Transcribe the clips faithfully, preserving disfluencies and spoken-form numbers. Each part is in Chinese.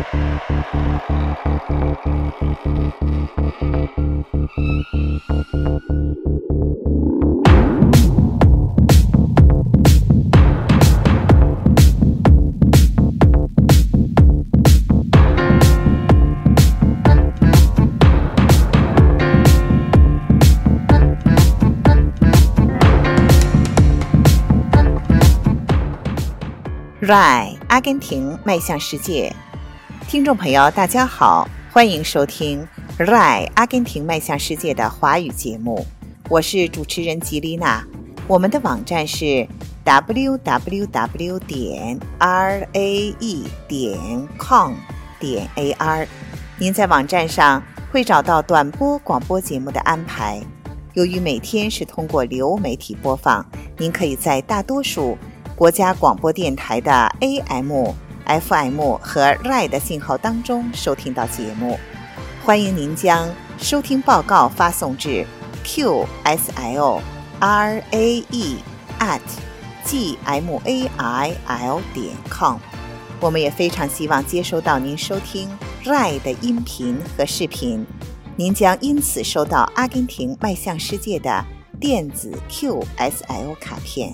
R A I 阿根廷迈向世界，听众朋友大家好，欢迎收听 R A I 阿根廷迈向世界的华语节目，我是主持人吉丽娜。我们的网站是 double-u double-u double-u 点 r a e 点 com 点 a r， 您在网站上会找到短波广播节目的安排。由于每天是通过流媒体播放，您可以在大多数国家广播电台的 A M、F M 和 R A I 的信号当中收听到节目。欢迎您将收听报告发送至 q s l r a e at g m a i l 点 com。我们也非常希望接收到您收听 R A I 的音频和视频，您将因此收到阿根廷迈向世界的电子 Q S L 卡片。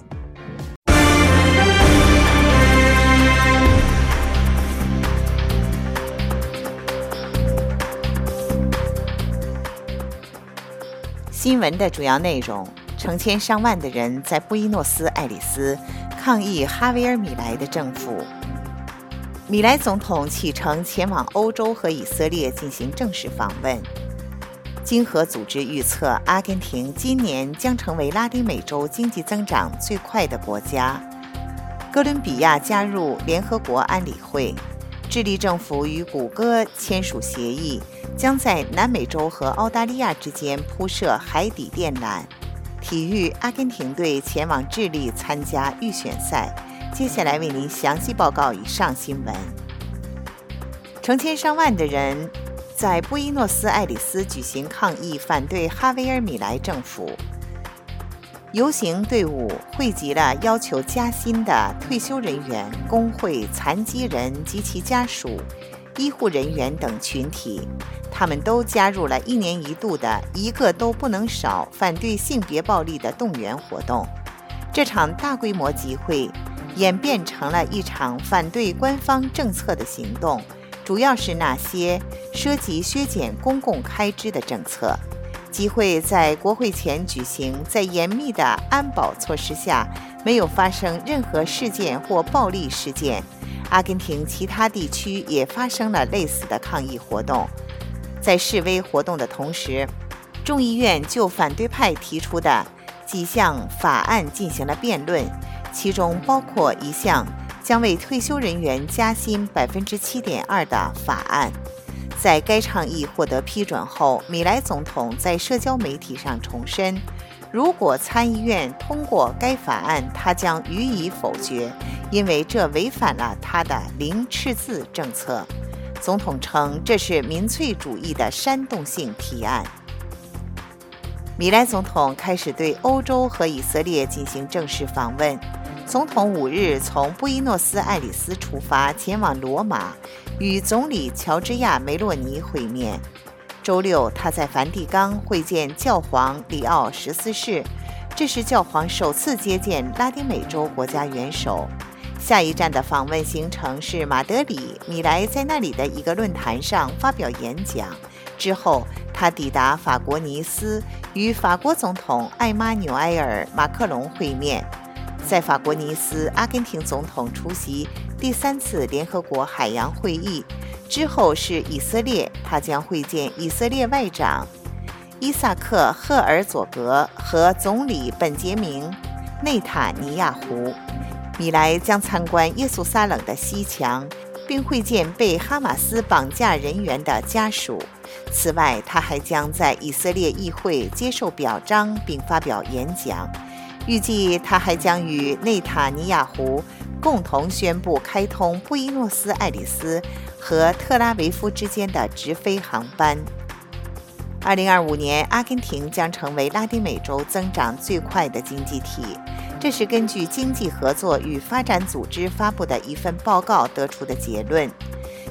新闻的主要内容：成千上万的人在布宜诺斯艾利斯抗议哈维尔·米莱的政府。米莱总统启程前往欧洲和以色列进行正式访问。经合组织预测，阿根廷今年将成为拉丁美洲经济增长最快的国家。哥伦比亚加入联合国安理会。智利政府与谷歌签署协议，将在南美洲和澳大利亚之间铺设海底电缆。体育，阿根廷队前往智利参加预选赛。接下来为您详细报告以上新闻。成千上万的人在布宜诺斯艾利斯举行抗议，反对哈维尔·米莱政府。游行队伍汇集了要求加薪的退休人员、工会、残疾人及其家属、医护人员等群体，他们都加入了一年一度的一个都不能少反对性别暴力的动员活动。这场大规模集会演变成了一场反对官方政策的行动，主要是那些涉及削减公共开支的政策。集会在国会前举行，在严密的安保措施下，没有发生任何事件或暴力事件。阿根廷其他地区也发生了类似的抗议活动。在示威活动的同时，众议院就反对派提出的几项法案进行了辩论，其中包括一项将为退休人员加薪 百分之七点二 的法案。在该倡议获得批准后，米莱总统在社交媒体上重申，如果参议院通过该法案，他将予以否决，因为这违反了他的零赤字政策。总统称这是民粹主义的煽动性提案。米莱总统开始对欧洲和以色列进行正式访问。总统五日从布宜诺斯艾利斯出发，前往罗马，与总理乔治亚·梅洛尼会面。周六，他在梵蒂冈会见教皇里奥十四世，这是教皇首次接见拉丁美洲国家元首。下一站的访问行程是马德里，米莱在那里的一个论坛上发表演讲。之后，他抵达法国尼斯，与法国总统艾玛纽埃尔·马克龙会面。在法国尼斯，阿根廷总统出席第三次联合国海洋会议。之后是以色列，他将会见以色列外长伊萨克·赫尔佐格和总理本杰明·内塔尼亚胡。米莱将参观耶路撒冷的西墙，并会见被哈马斯绑架人员的家属。此外，他还将在以色列议会接受表彰并发表演讲。预计他还将与内塔尼亚胡共同宣布开通布宜诺斯艾利斯和特拉维夫之间的直飞航班。二零二五年，阿根廷将成为拉丁美洲增长最快的经济体。这是根据经济合作与发展组织发布的一份报告得出的结论。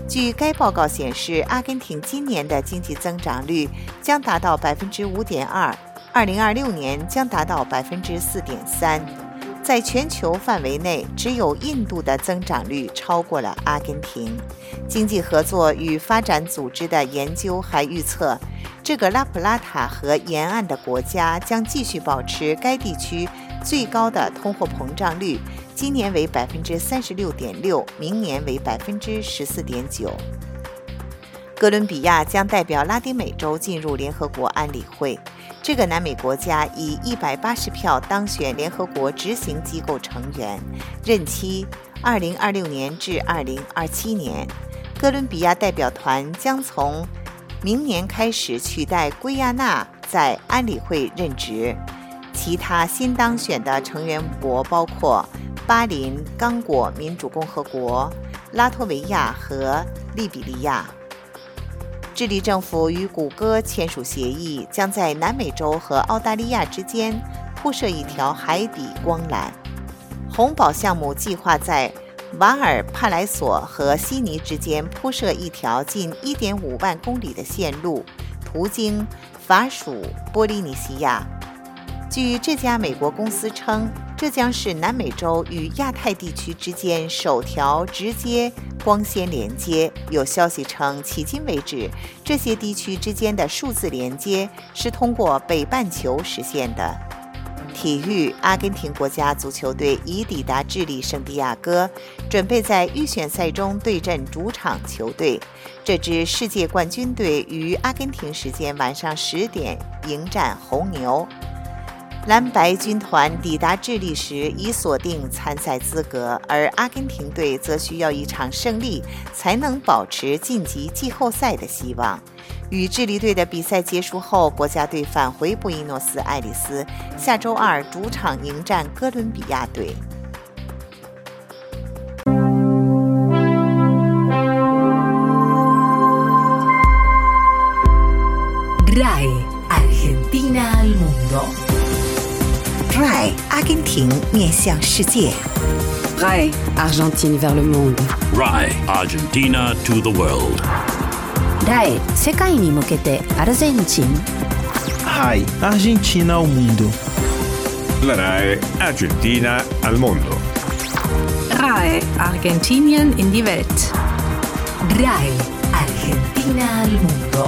据该报告显示，阿根廷今年的经济增长率将达到 百分之五点二， 二零二六年将达到 百分之四点三。在全球范围内，只有印度的增长率超过了阿根廷。经济合作与发展组织的研究还预测，这个拉普拉塔河沿岸的国家将继续保持该地区最高的通货膨胀率，今年为 百分之三十六点六， 明年为 百分之十四点九。哥伦比亚将代表拉丁美洲进入联合国安理会。这个南美国家以一百八十票当选联合国执行机构成员，任期二零二六年至二零二七年。哥伦比亚代表团将从明年开始取代圭亚那在安理会任职。其他新当选的成员国包括巴林刚果民主共和国、拉脱维亚和利比利亚。智利政府与谷歌签署协议，将在南美洲和澳大利亚之间铺设一条海底光缆。红宝项目计划在瓦尔帕莱索和悉尼之间铺设一条近 一点五万公里的线路，途经法属波利尼西亚。据这家美国公司称，这将是南美洲与亚太地区之间首条直接光纤连接。有消息称，迄今为止，这些地区之间的数字连接是通过北半球实现的。体育，阿根廷国家足球队已抵达智利圣地亚哥，准备在预选赛中对阵主场球队。这支世界冠军队于阿根廷时间晚上十点迎战红牛。蓝白军团抵达智利时已锁定参赛资格，而阿根廷队则需要一场胜利才能保持晋级季后赛的希望。与智利队的比赛结束后，国家队返回布宜诺斯艾利斯，下周二主场迎战哥伦比亚队。 R A I Argentina al mundo。R A I 阿根廷面向世界。 R A I Argentine vers le monde。 R A I Argentina to the world。R A I 世界に向けてアルゼンチン。 R A I Argentina ao mundo。 La R A I Argentina al mundo。 R A I Argentinien in die Welt。R A I Argentina al mundo。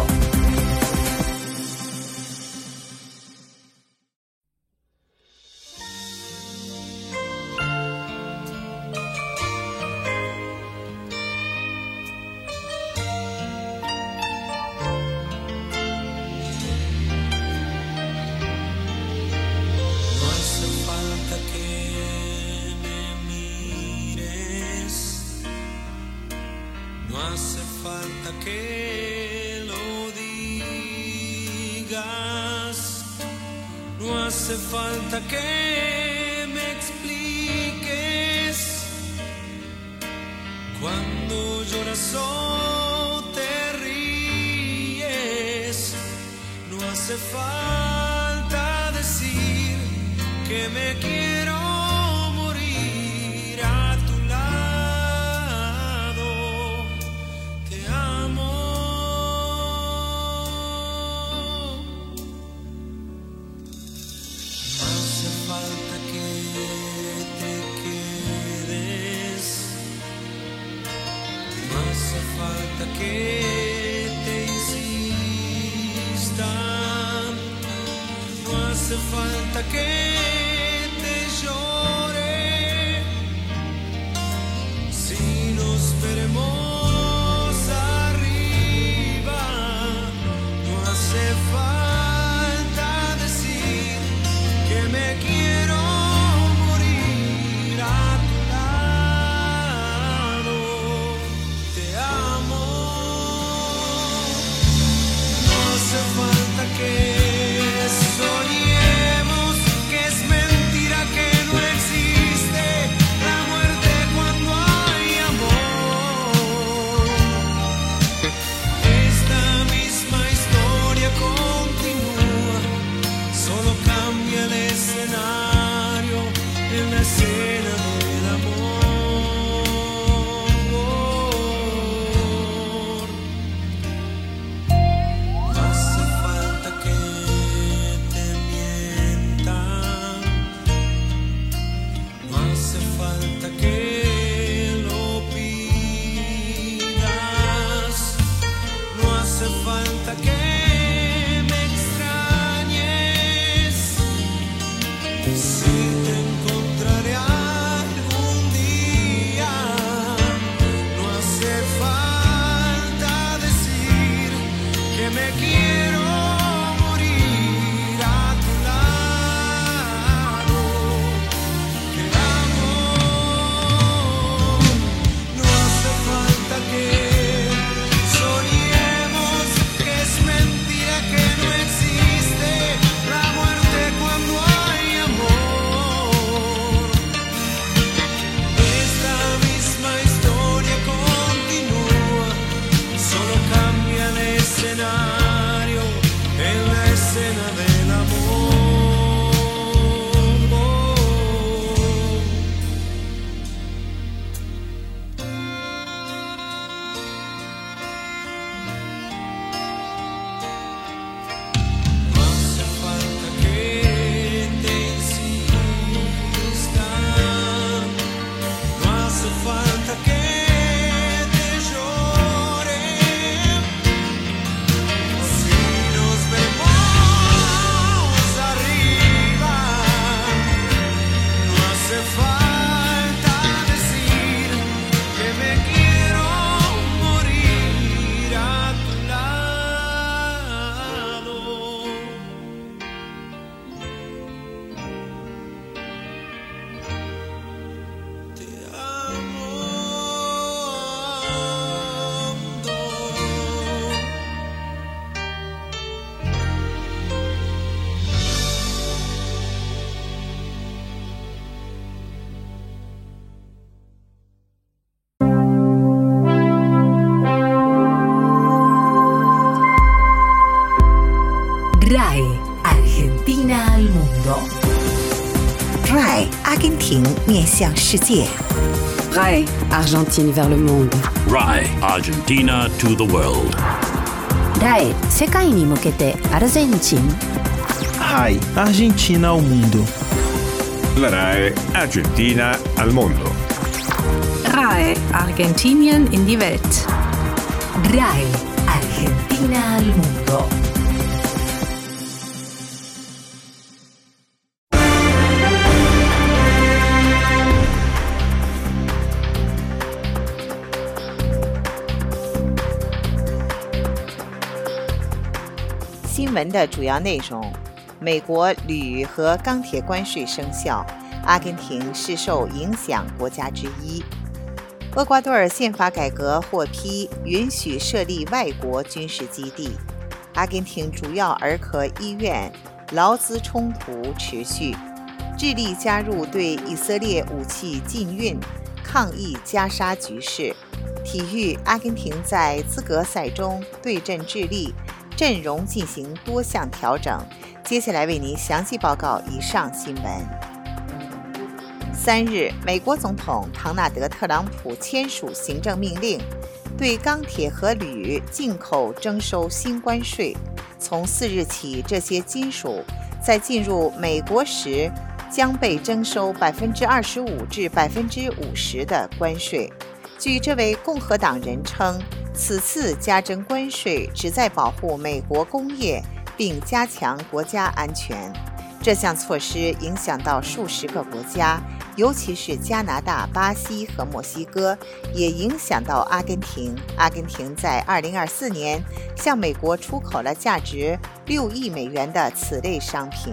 No hace falta que lo digas, no hace falta que me expliques. Cuando lloras o te ríes, no hace falta decir que me quiero morir a tu lado. Te amo. No hace falta que te quedes, no hace falta que te insista, no hace falta que te llore. Si nos veremos arriba, no hace falta decir que me quiero morir a tu lado. Te amo. No hace falta que soñemos que es mentira, que no existe la muerte cuando hay amor. 面向世界。 R A I Argentine vers le monde. R A I Argentina to the world. R A I 世界に向けてアルゼンチン。 R A I Argentina ao mundo. La R A I Argentina al mondo. R A I Argentinien in die Welt. R A I Argentina al mundo. 《新闻的主要内容：美国铝和钢铁关税生效，阿根廷是受影响国家之一。厄瓜多尔宪法改革获批，允许设立外国军事基地。阿根廷主要儿科医院劳资冲突持续。智利加入对以色列武器禁运，抗议加沙局势。体育：阿根廷在资格赛中对阵智利，阵容进行多项调整。接下来为您详细报告以上新闻。三日，美国总统唐纳德·特朗普签署行政命令，对钢铁和铝进口征收新关税。从四日起，这些金属在进入美国时将被征收百分之二十五至百分之五十的关税。据这位共和党人称，此次加征关税旨在保护美国工业并加强国家安全。这项措施影响到数十个国家，尤其是加拿大、巴西和墨西哥，也影响到阿根廷。阿根廷在二零二四年向美国出口了价值六亿美元的此类商品。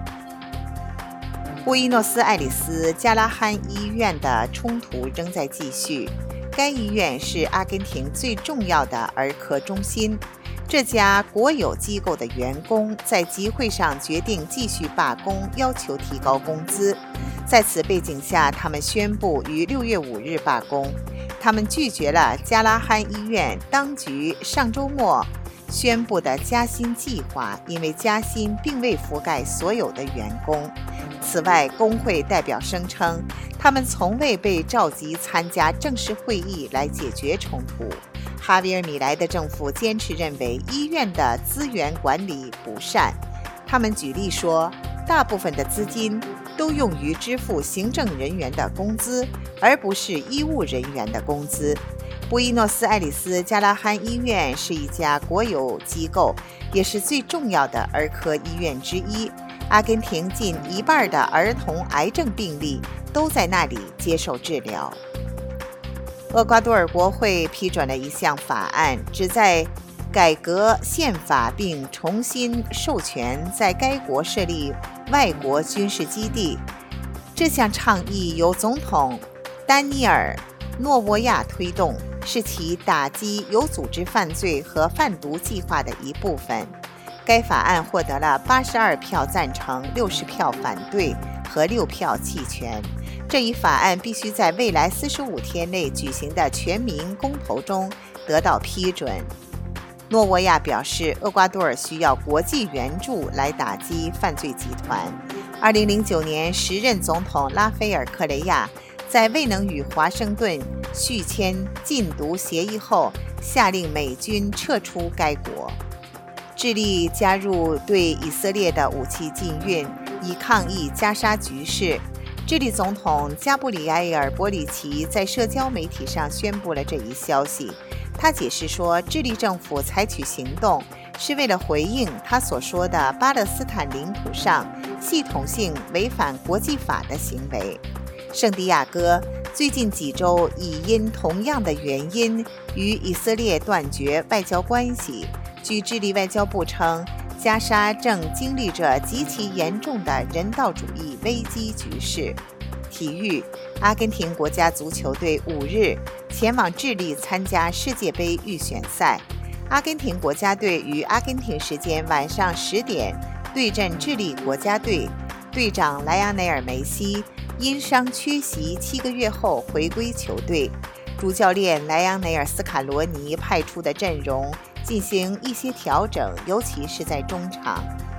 布宜诺斯艾利斯加拉罕医院的冲突仍在继续。该医院是阿根廷最重要的儿科中心。这家国有机构的员工在集会上决定继续罢工，要求提高工资。在此背景下，他们宣布于六月五日罢工。他们拒绝了加拉罕医院当局上周末宣布的加薪计划，因为加薪并未覆盖所有的员工。此外，工会代表声称，他们从未被召集参加正式会议来解决冲突。哈维尔·米莱的政府坚持认为医院的资源管理不善。他们举例说，大部分的资金都用于支付行政人员的工资，而不是医务人员的工资。布宜诺斯艾利斯加拉罕医院是一家国有机构，也是最重要的儿科医院之一。阿根廷近一半的儿童癌症病例都在那里接受治疗。厄瓜多尔国会批准了一项法案，旨在改革宪法并重新授权在该国设立外国军事基地。这项倡议由总统丹尼尔·诺沃亚推动，是其打击有组织犯罪和贩毒计划的一部分。该法案获得了八十二票赞成、六十票反对和六票弃权。这一法案必须在未来四十五天内举行的全民公投中得到批准。诺沃亚表示，厄瓜多尔需要国际援助来打击犯罪集团。二零零九年，时任总统拉斐尔·克雷亚在未能与华盛顿续签禁毒协议后，下令美军撤出该国。智利加入对以色列的武器禁运，以抗议加沙局势。智利总统加布里埃尔·波里奇在社交媒体上宣布了这一消息。他解释说，智利政府采取行动是为了回应他所说的巴勒斯坦领土上系统性违反国际法的行为。圣地亚哥最近几周已因同样的原因与以色列断绝外交关系。据智利外交部称，加沙正经历着极其严重的人道主义危机局势。体育：阿根廷国家足球队五日前往智利参加世界杯预选赛。阿根廷国家队于阿根廷时间晚上十点对阵智利国家队，队长莱昂内尔·梅西因伤缺席七个月后回归球队。主教练莱昂内尔·斯卡罗尼派出的阵容进行一些调整，尤其是在中场。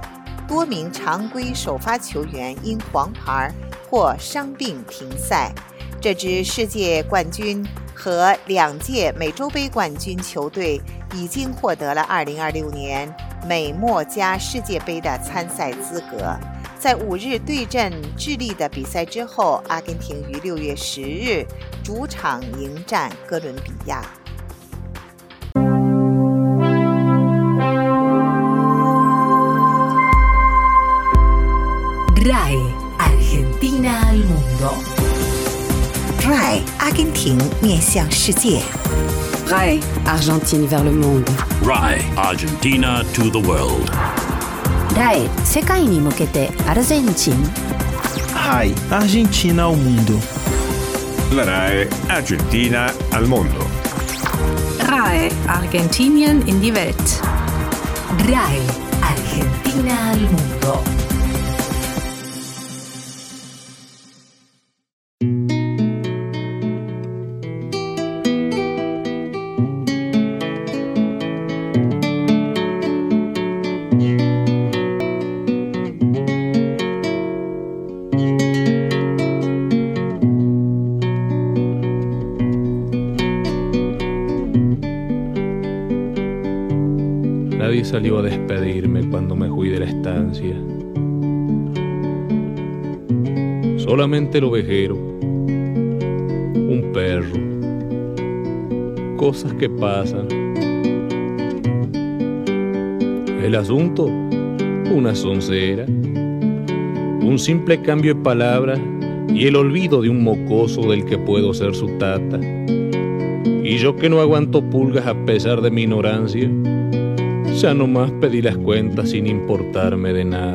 多名常规首发球员因黄牌或伤病停赛。这支世界冠军和两届美洲杯冠军球队已经获得了二零二六年美墨加世界杯的参赛资格。在五日对阵智利的比赛之后，阿根廷于六月十日主场迎战哥伦比亚。 R A I Argentina al mundo. R A I 阿根廷面向世界。 R A I Argentine vers le monde. R A I Argentina to the world. R A I 世界に向けてアルゼンチン。 R A I Argentina ao mundo. La R A I Argentina al mundo. R A I Argentinien in die Welt. R A I Argentina al mundo. Nadie salió a despedirme cuando me fui de la estancia. Solamente el ovejero, un perro, cosas que pasan. El asunto, una soncera, un simple cambio de palabras y el olvido de un mocoso del que puedo ser su tata. Y yo que no aguanto pulgas a pesar de mi ignorancia, ya nomás pedí las cuentas sin importarme de nada.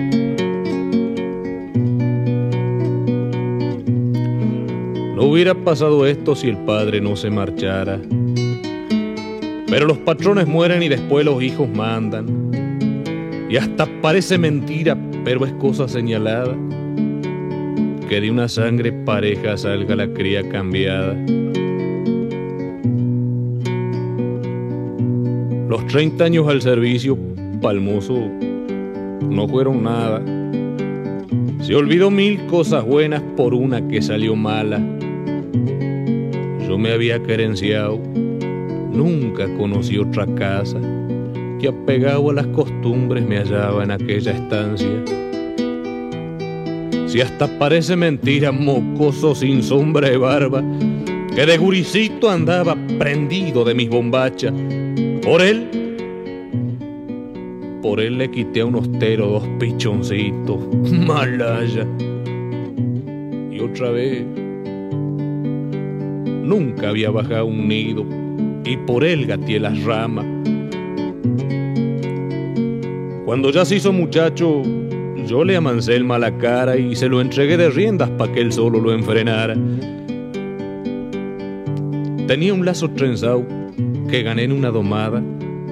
No hubiera pasado esto si el padre no se marchara. Pero los patrones mueren y después los hijos mandan. Y hasta parece mentira, pero es cosa señalada, que de una sangre pareja salga la cría cambiada. Los treinta años al servicio, palmoso, no fueron nada. Se olvidó mil cosas buenas por una que salió mala. Yo me había querenciado, nunca conocí otra casa, que apegado a las costumbres me hallaba en aquella estancia. Si hasta parece mentira, mocoso sin sombra de barba, que de guricito andaba prendido de mis bombachas. Por él, por él le quité a un hostero dos pichoncitos, malaya. Y otra vez, nunca había bajado un nido, y por él gateé las ramas. Cuando ya se hizo muchacho, yo le amancé el mala cara y se lo entregué de riendas pa' que él solo lo enfrenara. Tenía un lazo trenzado que gané en una domada.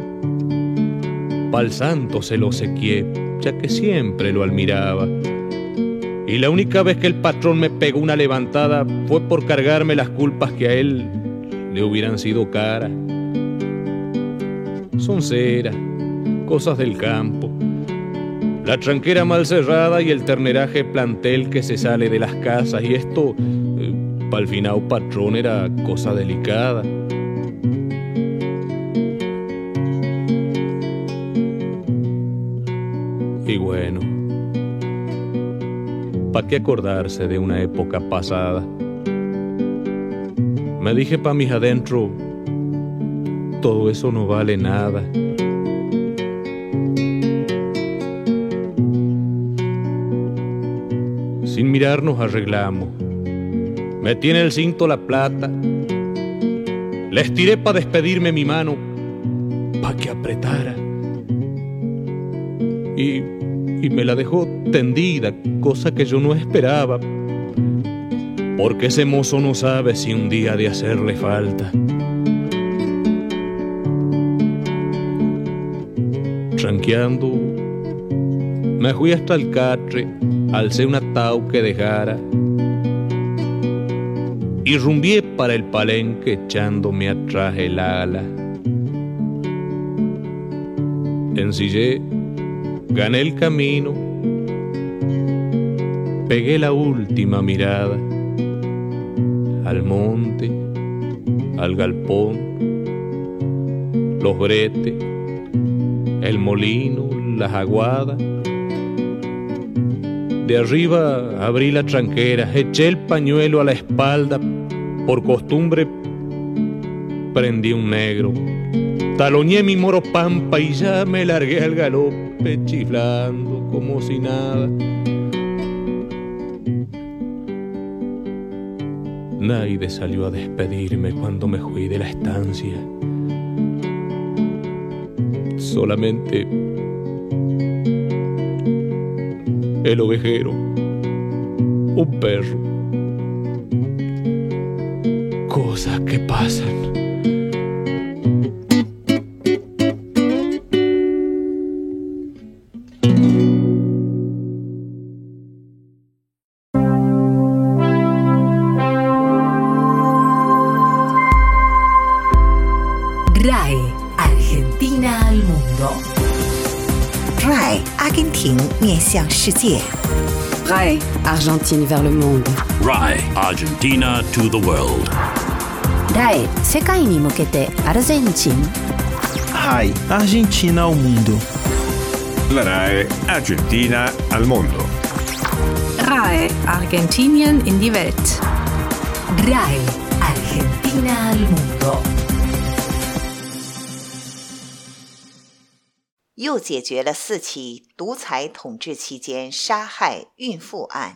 Pa'l santo se lo sequié, ya que siempre lo admiraba. Y la única vez que el patrón me pegó una levantada fue por cargarme las culpas que a él le hubieran sido caras. Sonceras, cosas del campo, la tranquera mal cerrada y el terneraje plantel que se sale de las casas. Y esto, eh, pa'l finao patrón, era cosa delicada. Y bueno, ¿pa' qué acordarse de una época pasada? Me dije pa' mis adentro, todo eso no vale nada. Sin mirar nos arreglamos. Metí en el cinto la plata, le estiré pa' despedirme mi mano, pa' que apretara. Y, y me la dejó tendida, cosa que yo no esperaba, porque ese mozo no sabe si un día ha de hacerle falta. Tranqueando, me fui hasta el catre, alcé un atao que dejara y rumbié para el palenque echándome atrás el ala. Ensillé gané el camino, pegué la última mirada al monte, al galpón, los bretes, el molino, las aguadas. De arriba abrí la tranquera, eché el pañuelo a la espalda, por costumbre prendí un negro, taloñé mi moro pampa y ya me largué al galope chiflando como si nada. Naide salió a despedirme cuando me fui de la estancia. Solamente el ovejero, un perro. Cosas que pasan. R A E Argentina al mundo. R A E 阿根廷面向世界。 R A E Argentine vers le monde. R A E Argentina to the world. R A E 世界に向けてアルゼンチン。 R A E Argentina ao mundo. La R A E Argentina al mondo. R A E Argentinien in die Welt. R A E Argentina al mundo. 又解决了四起独裁统治期间杀害孕妇案。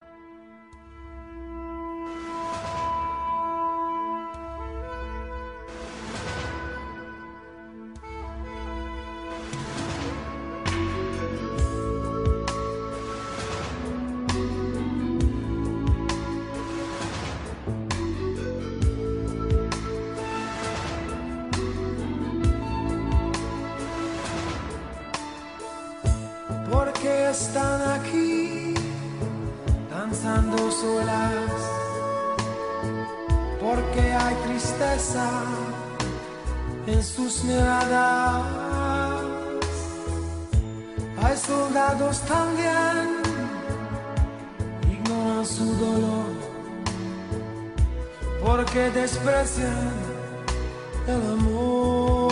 Porque están aquí danzando solas, porque hay tristeza en sus miradas, hay soldados también, ignoran su dolor, porque desprecian el amor。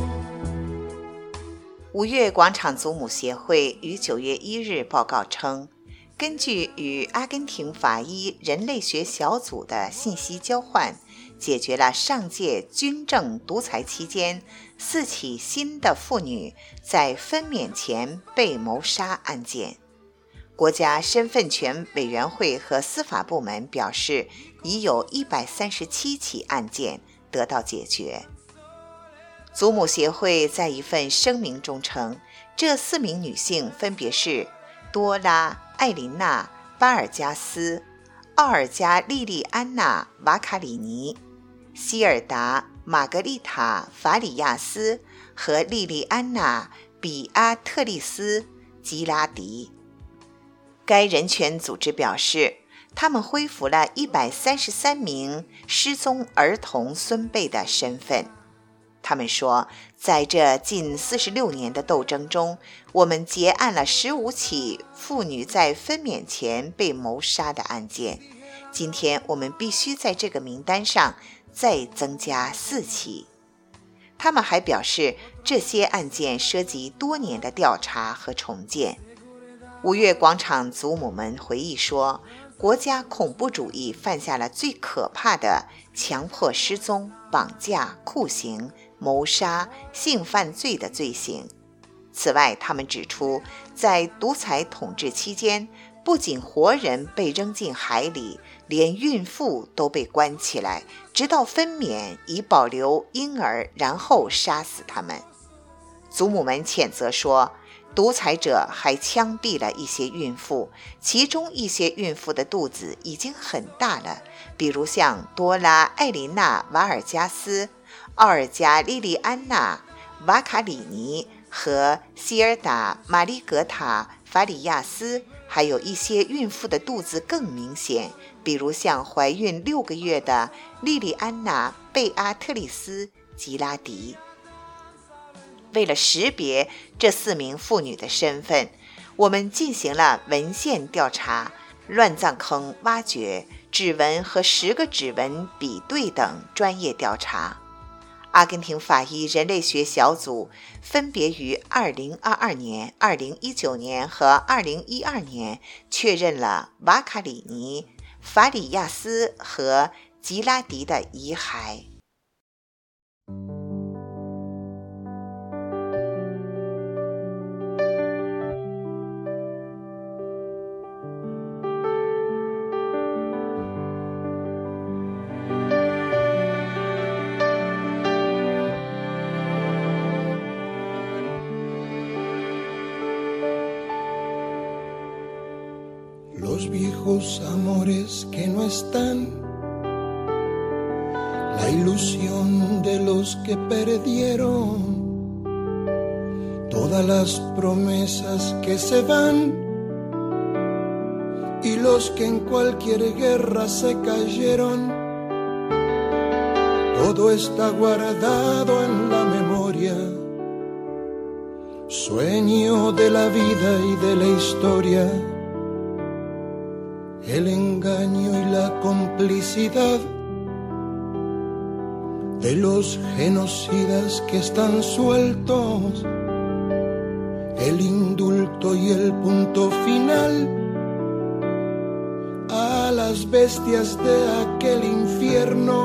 五月广场祖母协会于九月一日报告称，根据与阿根廷法医人类学小组的信息交换，解决了上届军政独裁期间四起新的妇女在分娩前被谋杀案件。国家身份权委员会和司法部门表示，已有一百三十七起案件得到解决。祖母协会在一份声明中称，这四名女性分别是多拉、艾琳娜、巴尔加斯、奥尔加莉莉安娜、瓦卡里尼、希尔达、玛格丽塔、法里亚斯和莉莉安娜·比阿特丽斯·吉拉迪。该人权组织表示，他们恢复了一百三十三名失踪儿童孙辈的身份。他们说，在这近四十六年的斗争中，我们结案了十五起妇女在分娩前被谋杀的案件。今天我们必须在这个名单上再增加四起。他们还表示，这些案件涉及多年的调查和重建。五月广场祖母们回忆说，国家恐怖主义犯下了最可怕的强迫失踪、绑架、酷刑、谋杀、性犯罪的罪行。此外，他们指出，在独裁统治期间，不仅活人被扔进海里，连孕妇都被关起来，直到分娩以保留婴儿，然后杀死他们。祖母们谴责说，独裁者还枪毙了一些孕妇，其中一些孕妇的肚子已经很大了，比如像多拉、艾琳娜、瓦尔加斯、奥尔加莉莉安娜、瓦卡里尼和希尔达、玛丽格塔、法里亚斯，还有一些孕妇的肚子更明显，比如像怀孕六个月的莉莉安娜·贝阿特丽斯·吉拉迪。 为了识别这四名妇女的身份，我们进行了文献调查、乱葬坑挖掘、指纹和十个指纹比对等专业调查。阿根廷法医人类学小组分别于二零二二年、二零一九年和二零一二年确认了瓦卡里尼、法里亚斯和吉拉迪的遗骸。 Los viejos amores que no están, la ilusión de los que perdieron, todas las promesas que se van y los que en cualquier guerra se cayeron, todo está guardado en la memoria, sueño de la vida y de la historia. El engaño y la complicidad de los genocidas que están sueltos, el indulto y el punto final a las bestias de aquel infierno,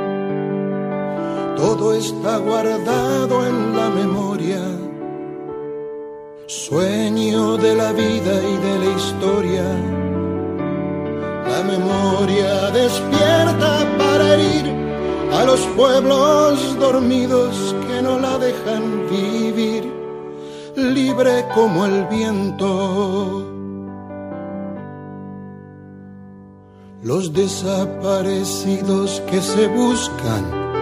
todo está guardado en la memoria, sueño de la vida y de la historia. La memoria despierta para herir a los pueblos dormidos que no la dejan vivir, libre como el viento. Los desaparecidos que se buscan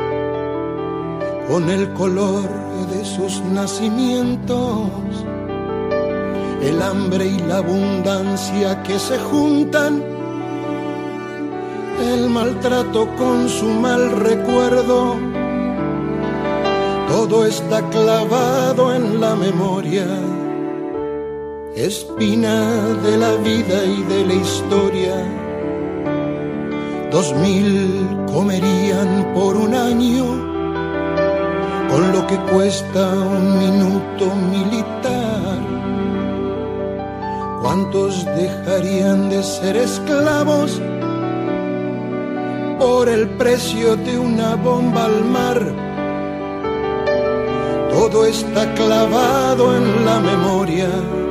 con el color de sus nacimientos, el hambre y la abundancia que se juntan, el maltrato con su mal recuerdo, todo está clavado en la memoria, espina de la vida y de la historia. Dos mil comerían por un año con lo que cuesta un minuto militar. ¿Cuántos dejarían de ser esclavos por el precio de una bomba al mar? Todo está clavado en la memoria,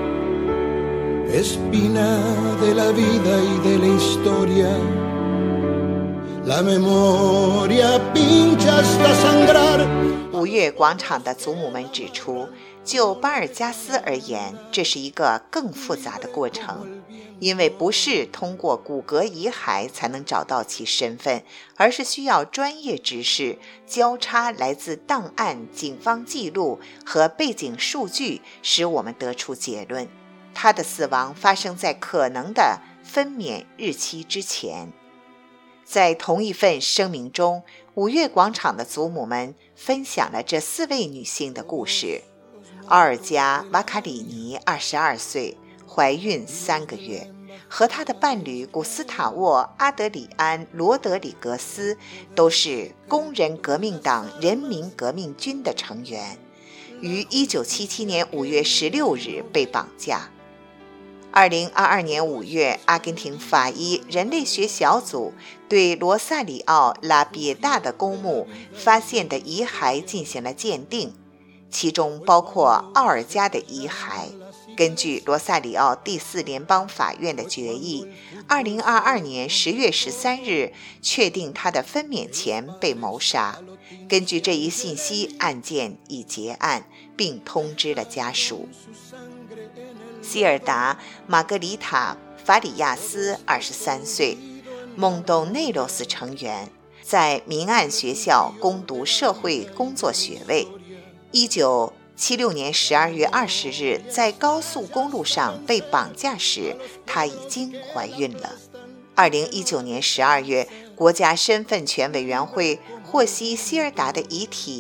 espina de la vida y de la historia. La memoria pincha hasta sangrar。 五月广场的祖母们指出，就巴尔加斯而言，这是一个更复杂的过程，因为不是通过骨骼遗骸才能找到其身份，而是需要专业知识交叉来自档案、警方记录和背景数据，使我们得出结论。他的死亡发生在可能的分娩日期之前。在同一份声明中，五月广场的祖母们分享了这四位女性的故事。奥尔加·瓦卡里尼二十二岁，怀孕三个月，和她的伴侣古斯塔沃·阿德里安·罗德里格斯都是工人革命党人民革命军的成员，于一九七七年五月十六日被绑架。二零二二年五月，阿根廷法医人类学小组对罗萨里奥·拉别大的公墓发现的遗骸进行了鉴定，其中包括奥尔加的遗骸。根据罗萨里奥第四联邦法院的决议，二零二二年十月十三日确定他的分娩前被谋杀。根据这一信息，案件已结案，并通知了家属。希尔达·玛格丽塔·法里亚斯二十三岁，蒙东内罗斯成员，在明暗学校攻读社会工作学位。一九七六年十二月二十日，在高速公路上被绑架时，她已经怀孕了。二零一九年十二月，国家身份权委员会获悉希尔达的遗体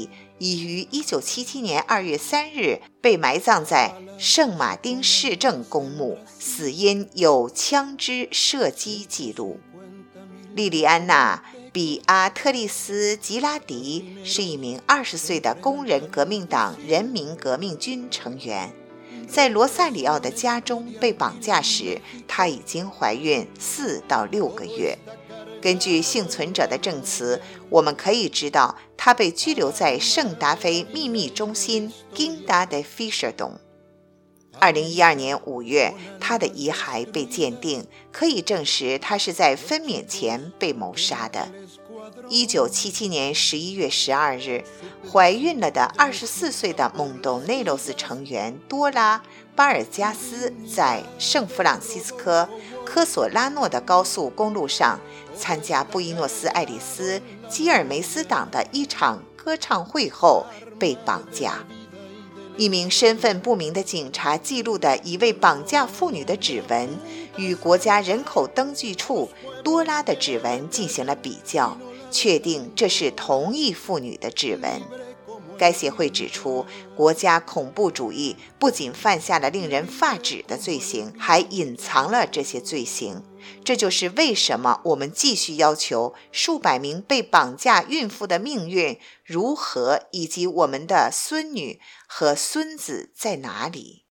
已于一九七七年二月三日被埋葬在圣马丁市政公墓，死因有枪支射击记录。莉莉安娜·比阿特丽斯·吉拉迪是一名二十岁的工人革命党人民革命军成员，在罗萨里奥的家中被绑架时，她已经怀孕四到六个月。根据幸存者的证词，我们可以知道她被拘留在圣达菲秘密中心 Quinta de Fichardon。二零一二年五月，她的遗骸被鉴定，可以证实她是在分娩前被谋杀的。一九七七年十一月十二日，怀孕了的二十四岁的蒙多内罗斯成员多拉·巴尔加斯在圣弗朗西斯科科索拉诺的高速公路上参加布宜诺斯艾利斯基尔梅斯党的一场歌唱会后被绑架。一名身份不明的警察记录的一位绑架妇女的指纹与国家人口登记处多拉的指纹进行了比较，确定这是同一妇女的指纹。该协会指出，国家恐怖主义不仅犯下了令人发指的罪行，还隐藏了这些罪行。这就是为什么我们继续要求数百名被绑架孕妇的命运如何，以及我们的孙女和孙子在哪里。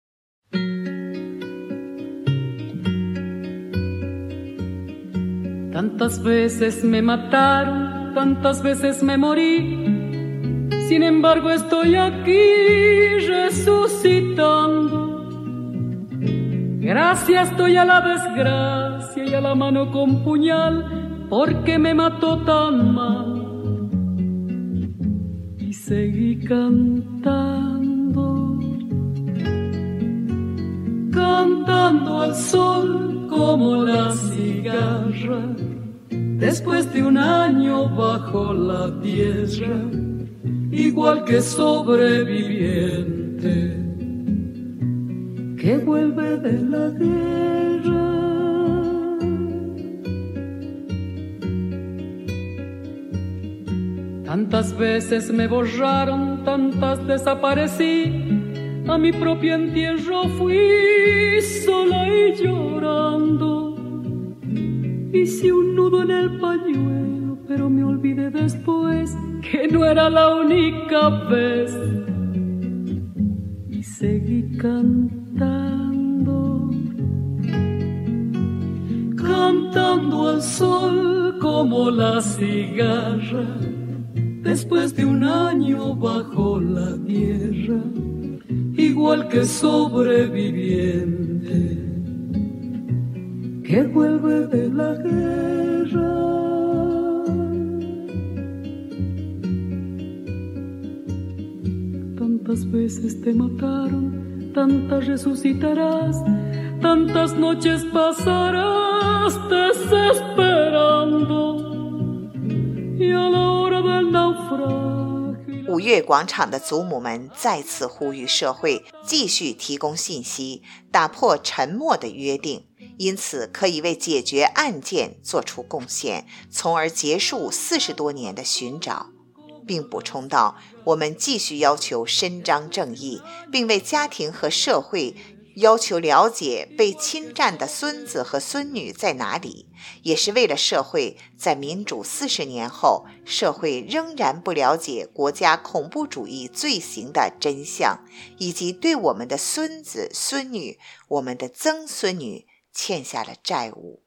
Tantas veces me mataron, tantas veces me morí.Sin embargo estoy aquí resucitando. Gracias doy a la desgracia y a la mano con puñal porque me mató tan mal. Y seguí cantando, cantando al sol como la cigarra. Después de un año bajo la tierra.Igual que sobreviviente que vuelve de la guerra. Tantas veces me borraron, tantas desaparecí. A mi propio entierro fui sola y llorando. Hice un nudo en el pañuelo, pero me olvidé después.Que no era la única vez. Y seguí cantando, cantando al sol como la cigarra. Después de un año bajo la tierra, igual que sobreviviente que vuelve de la guerra.Tantas veces te mataron, tantas resucitarás, tantas noches pasarás desesperando, y a la hora del naufragio。 五月广场的祖母们再次呼吁社会继续提供信息，打破沉默的约定，因此可以为解决案件做出贡献，从而结束四十多年的寻找。并补充道，我们继续要求伸张正义，并为家庭和社会要求了解被侵占的孙子和孙女在哪里，也是为了社会在民主四十年后，社会仍然不了解国家恐怖主义罪行的真相，以及对我们的孙子孙女、我们的曾孙女欠下了债务。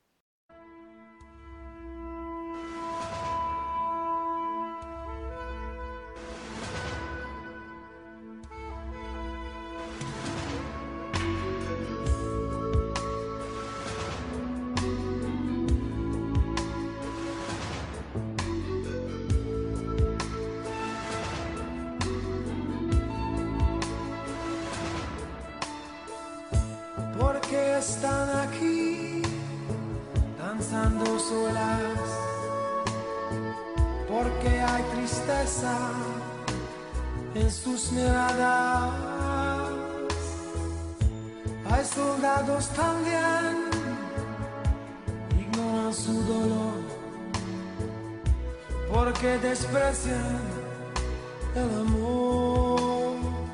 Están aquí danzando solas, porque hay tristeza en sus miradas. Hay soldados también, ignoran su dolor, porque desprecian el amor.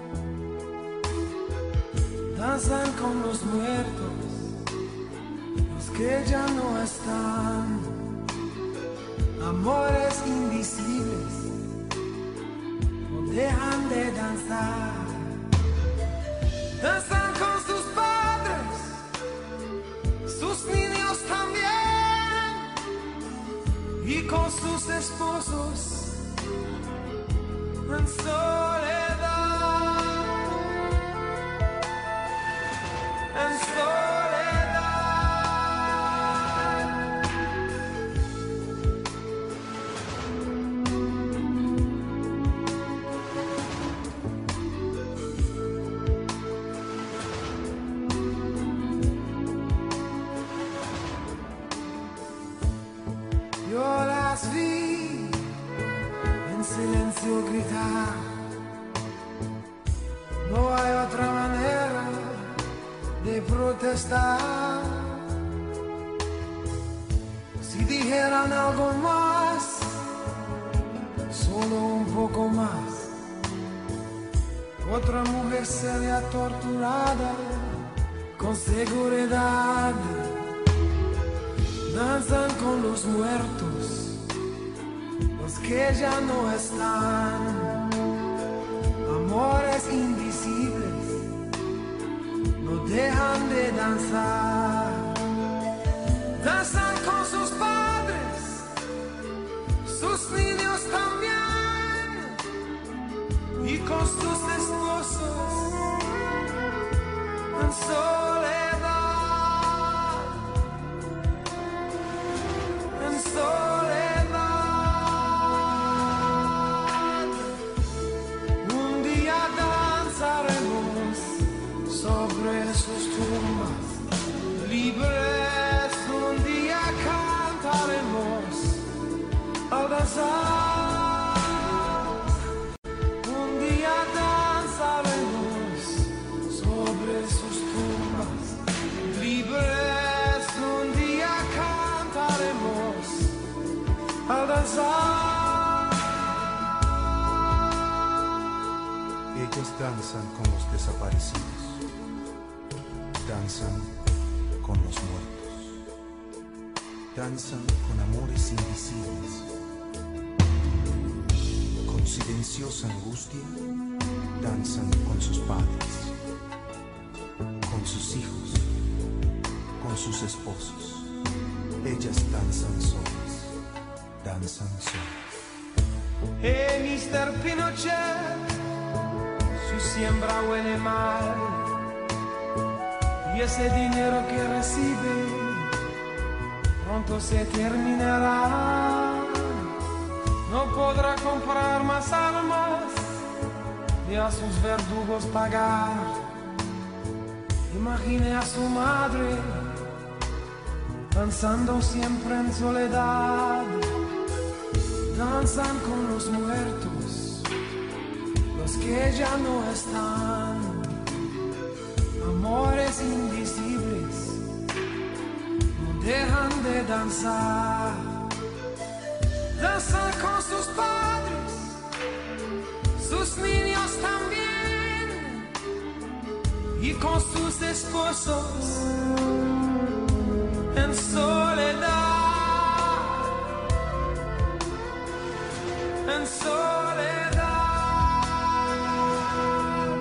Danzan con los muertos, los que ya no están. Amores invisibles no dejan de danzar. Danzan con sus padres, sus niños también, y con sus esposos en soledad, en soledad. Yo las vi en silencio gritar. No hay otra manera de protestar. Si dijeran algo más, solo un poco más, otra mujer sería torturada con seguridad. Danzan con los muertos, los que ya no están. Amores invisibles no dejan de danzar. Danzan con sus padres, sus niños también, y con sus esposos en soledad, en soledad. Un día danzaremos sobre sus tumbas, libres. Un día cantaremos al danzar. Un día danzaremos sobre sus tumbas, libres. Un día cantaremos al danzar. Ellos danzan con los desaparecidos, danzan con los muertos, danzan con amores invisibles, con silenciosa angustia, danzan con sus padres, con sus hijos, con sus esposos. Ellas danzan solas, danzan solas. Hey, mister Pinochet, su siembra huele mal, y ese dinero que recibe pronto se terminará. No podrá comprar más armas ni a sus verdugos pagar. Imagine a su madre danzando siempre en soledad. Danzan con los muertos, los que ya no están. Amores invisibles no dejan de danzar. Danzan con sus padres, sus niños también, y con sus esposos en soledad, en soledad.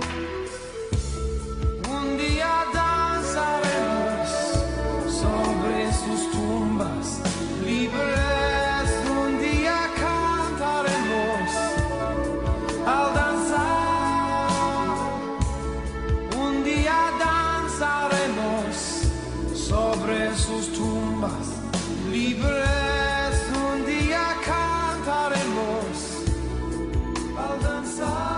Un día danzaremos sobre sus tumbas, libres. Un día cantaremos al danzar. Un día danzaremos sobre sus tumbas, libres. Un día cantaremos al danzar.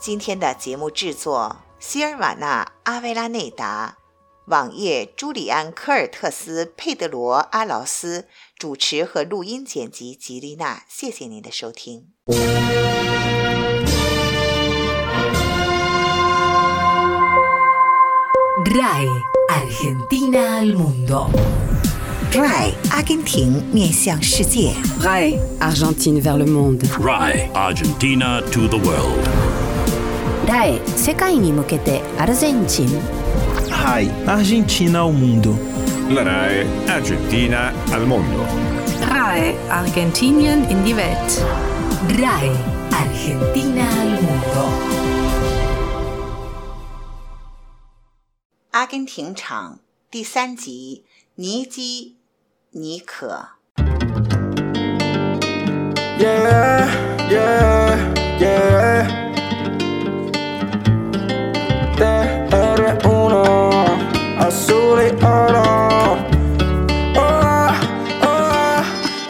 今天的节目制作希尔瓦纳·阿维拉内达，网页朱里安·科尔特斯·佩德罗·阿劳斯，主持和录音剪辑吉丽娜。谢谢您的收听。 R A I Argentina al mundo. R A I 阿根廷面向世界。 R A I Argentine vers le monde. R A I Argentina to the world. R A I 世界に向けてアルゼンチン。 R A I Argentina ao mundo. La R A I Argentina al mondo. R A I Argentinien in die Welt. R A I Argentina al mundo. 阿根廷场第三集，尼基尼可。 Yeah, yeah, yeah. T R uno, azul y oro. Oh, oh,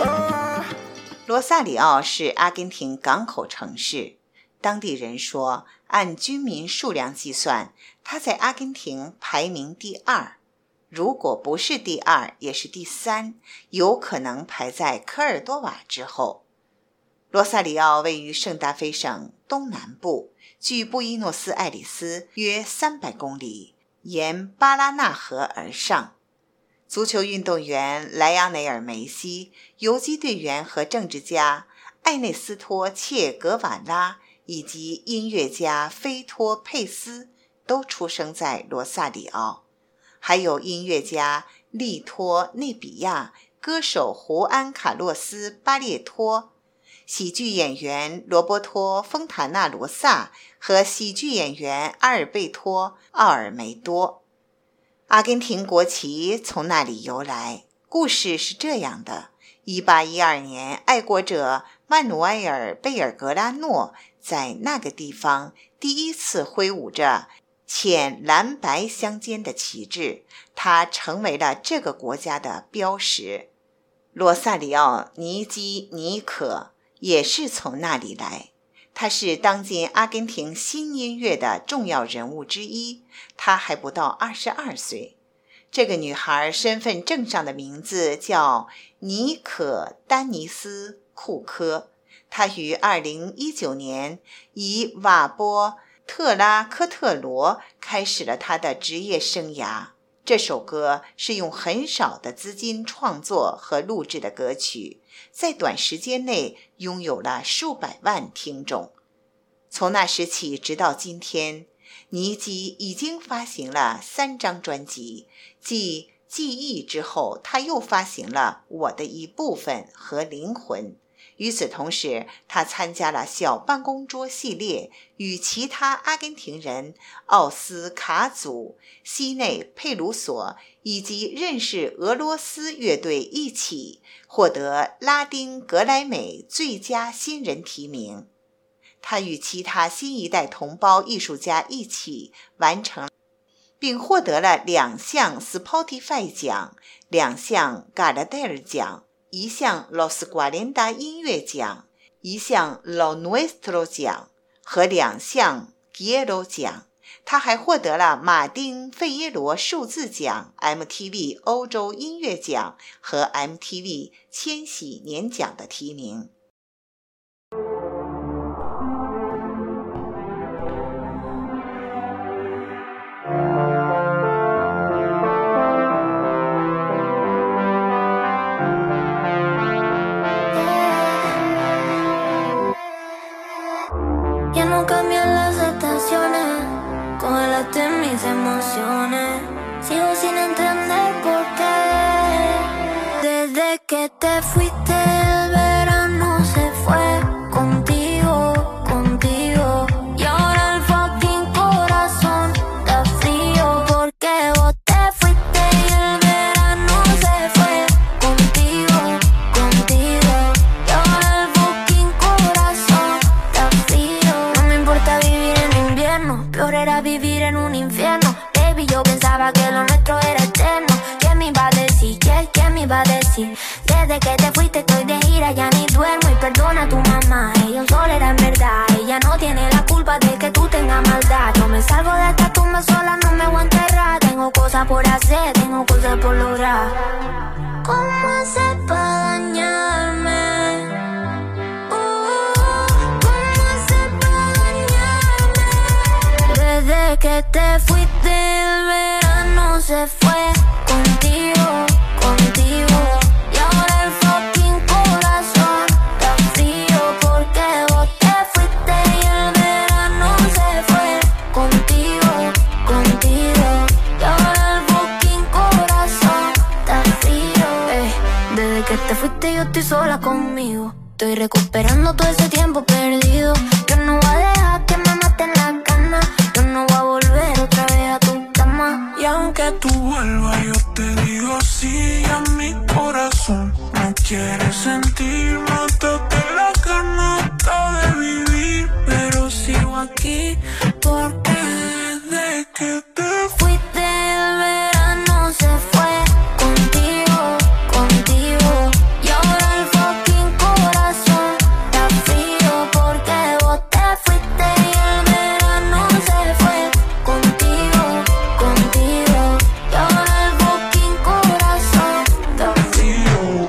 oh. 罗萨里奥是阿根廷港口城市，当地人说，按居民数量计算，它在阿根廷排名第二，如果不是第二，也是第三，有可能排在科尔多瓦之后。罗萨里奥位于圣达菲省东南部，距布宜诺斯艾利斯约三百公里，沿巴拉纳河而上。足球运动员莱昂内尔·梅西、游击队员和政治家艾内斯托·切格瓦拉以及音乐家菲托·佩斯都出生在罗萨里奥，还有音乐家利托·内比亚、歌手胡安·卡洛斯·巴列托、喜剧演员罗伯托·丰塔纳罗萨和喜剧演员阿尔贝托·奥尔梅多。阿根廷国旗从那里由来，故事是这样的：一八一二年，爱国者曼努埃尔·贝尔格拉诺在那个地方第一次挥舞着浅蓝白相间的旗帜，它成为了这个国家的标识。罗萨里奥·尼基尼可也是从那里来，他是当今阿根廷新音乐的重要人物之一，他还不到二十二岁。这个女孩身份证上的名字叫尼可·丹尼斯·库科，她于二零一九年以瓦波特拉科特罗开始了她的职业生涯。这首歌是用很少的资金创作和录制的歌曲，在短时间内拥有了数百万听众。从那时起直到今天，尼基已经发行了三张专辑，继《记忆》之后，他又发行了《我的一部分》和《灵魂》。与此同时，他参加了小办公桌系列，与其他阿根廷人奥斯卡祖、西内佩鲁索以及认识俄罗斯乐队一起获得拉丁格莱美最佳新人提名。他与其他新一代同胞艺术家一起完成，并获得了两项 Spotify 奖、两项 Gardel 奖、一项 Los cuarenta 音乐奖、一项 Lo Nuestro 奖和两项 Quiero 奖。他还获得了马丁·费耶罗数字奖、M T V 欧洲音乐奖和 M T V 千禧年奖的提名。 Sigo sin entender por qué desde que te fuiste el verano se fue contigo, contigo y ahora el fucking corazón está frío porque vos te fuiste y el verano se fue contigo, contigo y ahora el fucking corazón está frío. No me importa vivir en invierno, peor era vivir en un infierno. Yo pensaba que lo nuestro era eterno. ¿Quién me iba a decir? ¿Quién, quién me iba a decir? Desde que te fuiste estoy de gira, ya ni duermo y perdona a tu mamá. Ella un sol era en verdad, ella no tiene la culpa de que tú tengas maldad. Yo me salgo de esta tumba sola, no me voy a enterrar. Tengo cosas por hacer, tengo cosas por lograr. ¿Cómo hacer para dañarme? Uh, ¿Cómo hacer para dañarme? Desde que te fuiste el verano se fue contigo, contigo. Y ahora el fucking corazón está frío porque vos te fuiste y el verano se fue contigo, contigo. Y ahora el fucking corazón está frío. Ey, desde que te fuiste yo estoy sola conmigo. Estoy recuperando todo ese tiempo perdido. Yo no voy a dejar que me maten la cana. Yo no voy a volver otra vez a tu cama. Y aunque tú vuelvas yo te digo sí, a mi corazón no quiere sentir. Mátate la ganata de vivir, pero sigo aquí porque desde que te fuiste el verano se fue contigo, contigo. Y ahora el fucking corazón está frío porque vos te fuiste y el verano se fue contigo, contigo. Y ahora el fucking corazón está frío.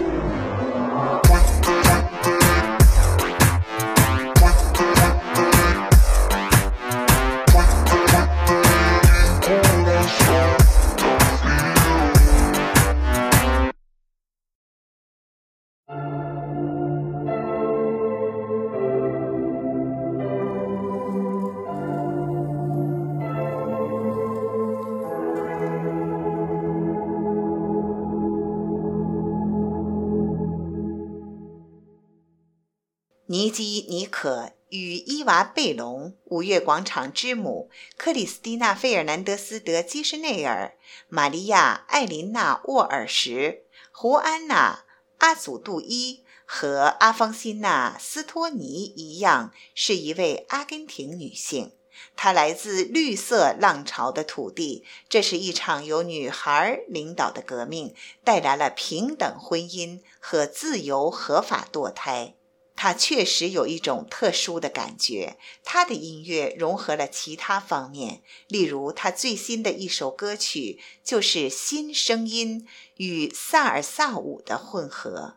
尼基·尼可与伊娃·贝隆、五月广场之母、克里斯蒂娜·费尔南德斯·德基什内尔、玛利亚·艾琳娜·沃尔什、胡安娜·阿祖杜伊和阿方辛娜·斯托尼一样，是一位阿根廷女性。她来自绿色浪潮的土地，这是一场由女孩领导的革命，带来了平等婚姻和自由合法堕胎。他确实有一种特殊的感觉，他的音乐融合了其他方面，例如他最新的一首歌曲就是新声音与萨尔萨舞的混合。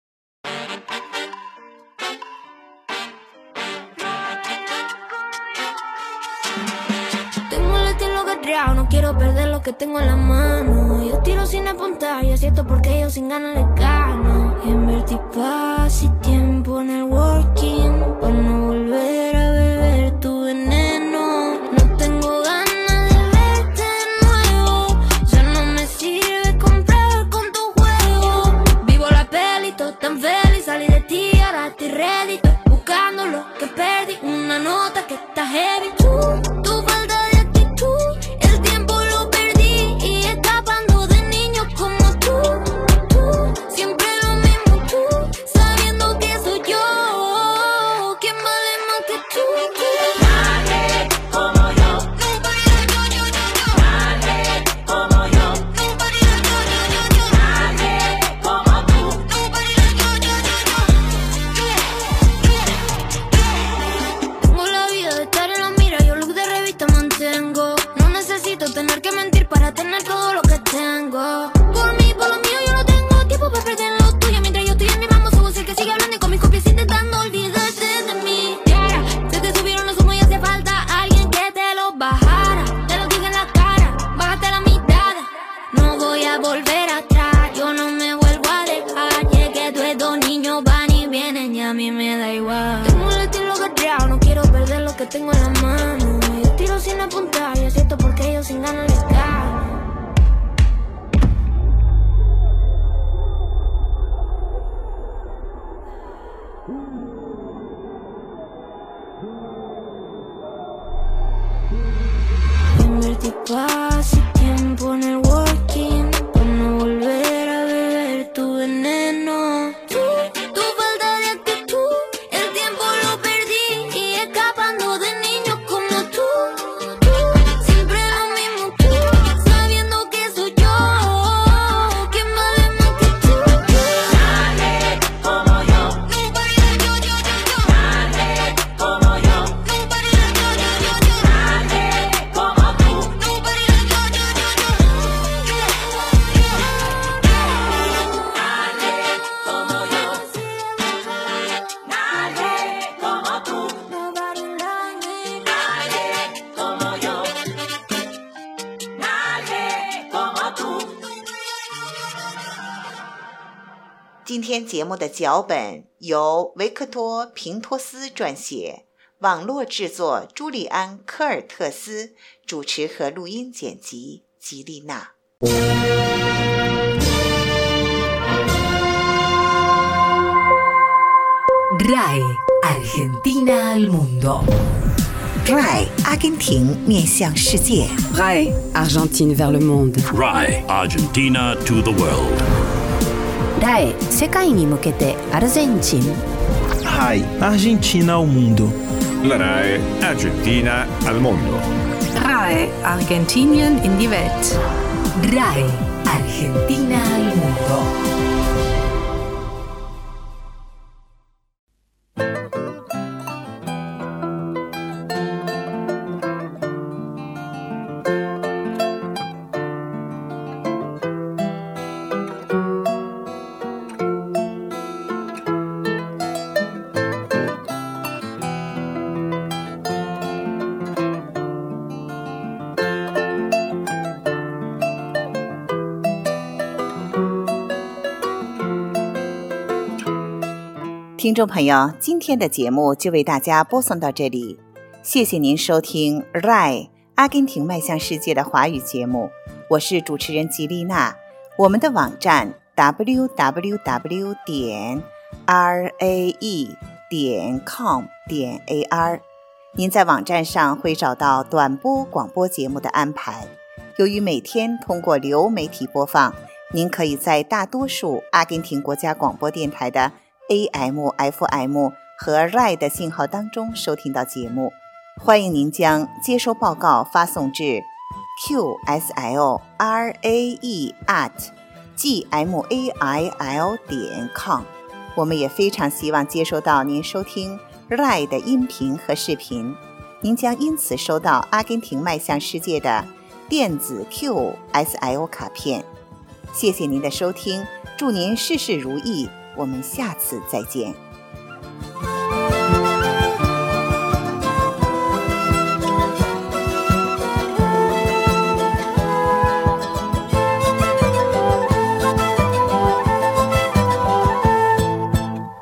No quiero perder lo que tengo en la mano. Yo tiro sin apuntar y acierto porque yo sin ganas le gano. Invertí paz y tiempo en el working para no volver a beber tu veneno. No tengo ganas de verte de nuevo. Ya no me sirve comprar con tu juego. Vivo la peli, todo tan feliz. Salí de ti, ahora estoy ready. Estoy buscando lo que perdí. Una nota que está heavy. Tú, tu falta de actitud. El tiempo lo perdí y escapando de niños como tú, tú, siempre lo mismo tú, sabiendo que soy yo, ¿quién vale más que tú? Nadie como yo, nobody like yo, yo, yo, yo. Nadie como yo, nobody like yo, yo, yo, yo. Nadie como tú, nobody like yo, yo, yo, yo. Tengo la vida de estar en la mira, yo look de revista mantengo. Necesito tener que mentir para tener todo lo que tengo. Por mí, por lo mío, yo no tengo tiempo para perder lo tuyo. Mientras yo estoy en mi mambo, soy vos el que sigue hablando y con mis copias intentando olvidarte de mí. Yeah, se te subieron los humos y hace falta alguien que te lo bajara. Te lo dije en la cara, bájate la mitad. No voy a volver atrás, yo no me vuelvo a dejar. Llegué, tú estos niños van y vienen y a mí me da igual. Tengo el estilo guerreado, no quiero perder lo que tengo en la mano. Yo tiro sin apuntar y acierto porque yo sin ganas les gano. Invertí paz y tiempo en el working para no volver a beber tu veneno. Tú, tu falta de actitud, el tiempo lo perdí y escapando de niños como tú, tú, siempre lo mismo tú. 今天节目的脚本由维克多·平托斯撰写，网络制作朱利安·科尔特斯，主持和录音剪辑吉丽娜。 R A I Argentina al mundo. R A I 阿根廷面向世界。 R A I Argentine vers le monde. R A I Argentina to the world. R A I 世界に向けてアルゼンチン。 R A I Argentina ao mundo. La R A I Argentina al mondo. R A I Argentinien in die Welt. R A I Argentina al mundo. 听众朋友，今天的节目就为大家播送到这里，谢谢您收听 R A I 阿根廷迈向世界的华语节目，我是主持人吉丽娜。我们的网站 double-u double-u double-u 点 r a e 点 com 点 a r， 您在网站上会找到短波广播节目的安排。由于每天通过流媒体播放，您可以在大多数阿根廷国家广播电台的A M、F M 和 R A I 的信号当中收听到节目，欢迎您将接收报告发送至 q s l r a e at g m a i l 点 com。 我们也非常希望接收到您收听 R A I 的音频和视频，您将因此收到阿根廷迈向世界的电子 Q S L 卡片。谢谢您的收听，祝您事事如意，我们下次再见。